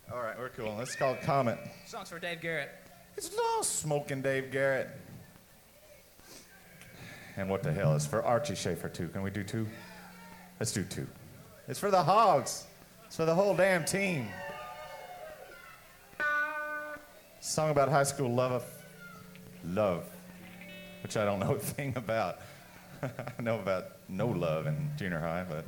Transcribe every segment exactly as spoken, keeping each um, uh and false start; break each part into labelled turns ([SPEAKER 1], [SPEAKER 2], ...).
[SPEAKER 1] All right, we're cool. This is called Comet.
[SPEAKER 2] Song's for Dave Garrett.
[SPEAKER 1] It's no smoking Dave Garrett. And what the hell? It's for Archie Schaefer, too. Can we do two? Let's do two. It's for the Hogs. It's for the whole damn team. Song about high school love. Love. Which I don't know a thing about. I know about no love in junior high, but...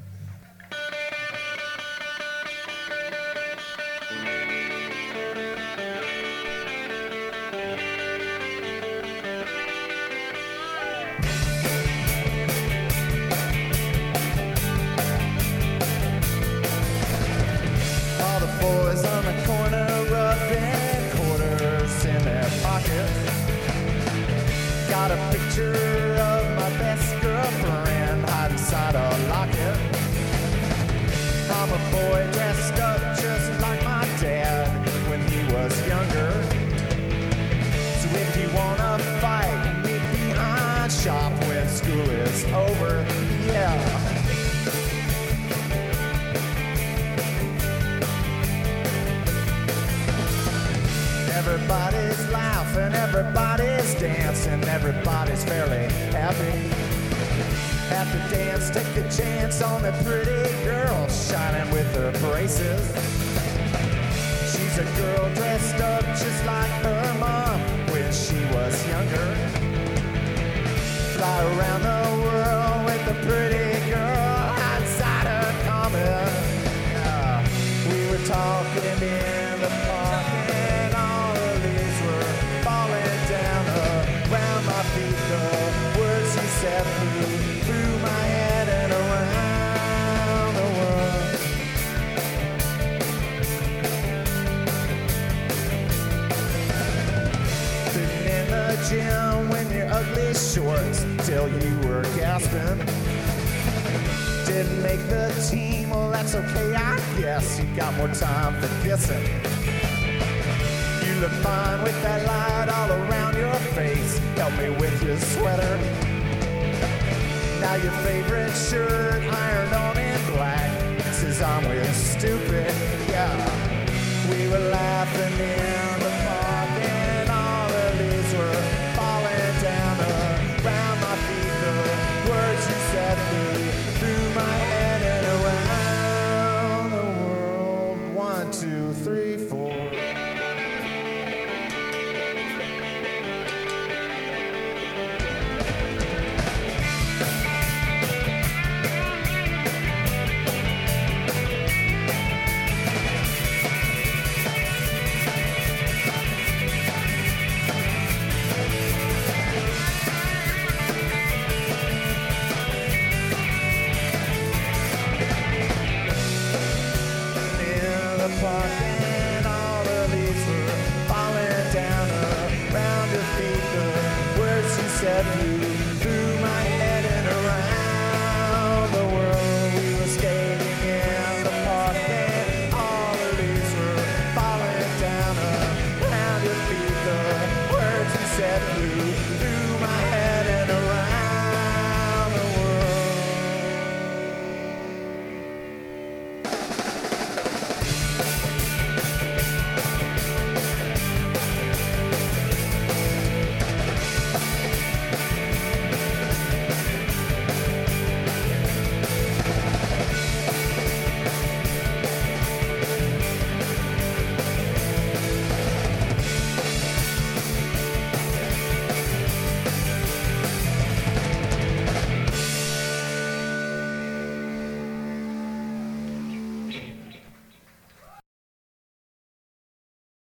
[SPEAKER 1] All the boys on the corner rubbing quarters in their pockets. Got a picture of my best girlfriend hiding inside a locket. I'm a boy dressed up just like my dad when he was younger. So if you wanna fight, meet behind shop when school is over, yeah. Everybody's laughing, everybody's dancing, everybody's fairly happy. Have to dance, take a chance on the pretty girl shining with her braces. She's a girl dressed up just like her mom when she was younger. Fly around the world with a pretty girl outside her comet. Yeah, we were talking in the park and all the leaves were falling down around my feet. The words you said flew through my head and around the world. Sitting in the gym when your ugly shorts till you were gasping. Didn't make the team, well that's okay, I guess. You got more time for kissing. You look fine with that light all around your face. Help me with your sweater. Now your favorite shirt ironed on in black says I'm with stupid, yeah. We were laughing in the park and all the leaves were falling down around my feet. The words you said flew through my head and around the world. One, two, three, four. Park and all the leaves were falling down around your feet. The words you said flew